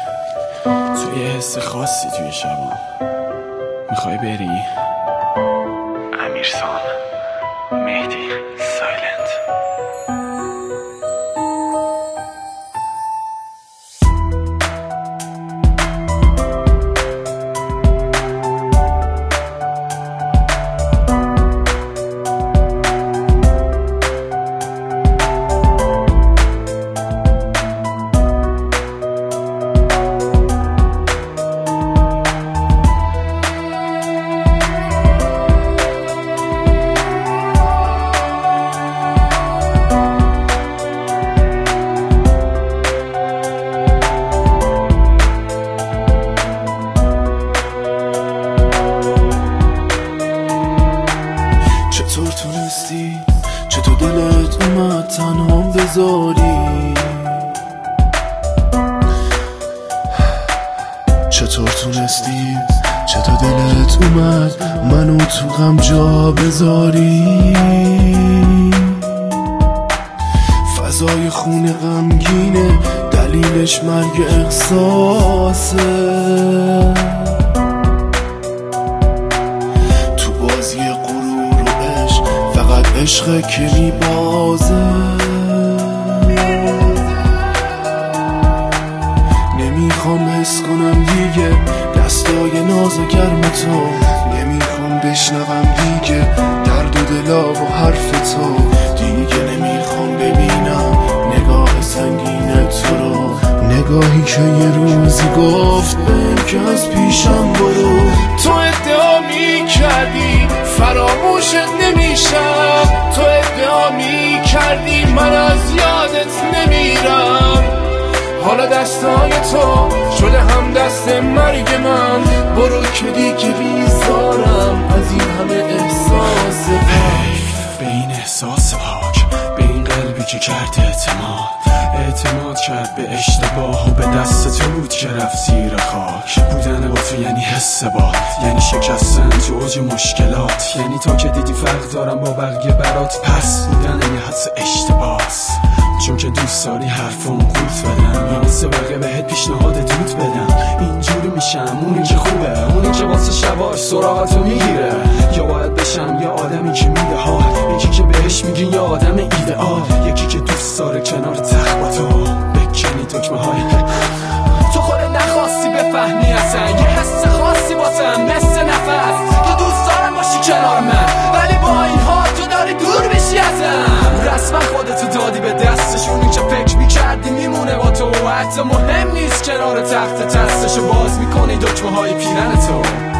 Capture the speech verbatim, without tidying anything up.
توی حس خاصی توی شبا میخوای بری؟ امیرسام، مهدی، سایلنت. چطور تونستی؟ چطور دلت اومد تنهام بذاری؟ چطور تونستی؟ چطور دلت اومد منو تو غم جا بذاری؟ فضای خونه غمگینه، دلیلش مرگ احساسه. تو بازی غرور و عشق فقط عشقه که میبازه. نمیخوام حس کنم دیگه دستای ناز و گرم تو، نمیخوام بشنوم دیگه درد و دلا و حرف تو، دیگه نمیخوام ببینم نگاه سنگین تو رو، نگاهی که یه روزی گفت بهم که از پیشم برو. تو ادعا میکردی فراموشت نمیشم، تو ادعا میکردی من از یادت نمیرم، حالا دستای تو شده هم دست مرگ من. برو که دیگه بیزارم از این همه احساس پاک. به این احساس پاک، به این قلبی که کرد اعتماد اعتماد کرد به اشتباه و به دست تو بود که رفت زیر خاک. بودن با تو یعنی حس باد، یعنی شکستن تو اوج مشکلات، یعنی تا که دیدی فرق دارم با بقیه برات، پس بودن یه حدس اشتباس. چون که دوست داری حرفم قورت بدم یا مثل بقیه بهت پیشنهاد دود بدم، اینجوری میشم اونی که خوبه، اونی که واسه شباش سراغتو میگیره، یا باید بشم یا آدمی که میده ها، یکی که بهش میگی یا آدم ایدئال، یکی که دوست داره کنار تخت با تو بکنی دکمه های. تو خودت نخواستی بفهمی اصلا یه حس خاصی واسم مثل نفس که دوست دارم باشی کنار من، ولی با این حال تو داری دور بشی ازم. رسما خودتو دادی به دستشون که فکر میکردی میمونه با تو، حتی مهم نیست کنار تخت تستشو باز میکنی دکمه های پیرن تو.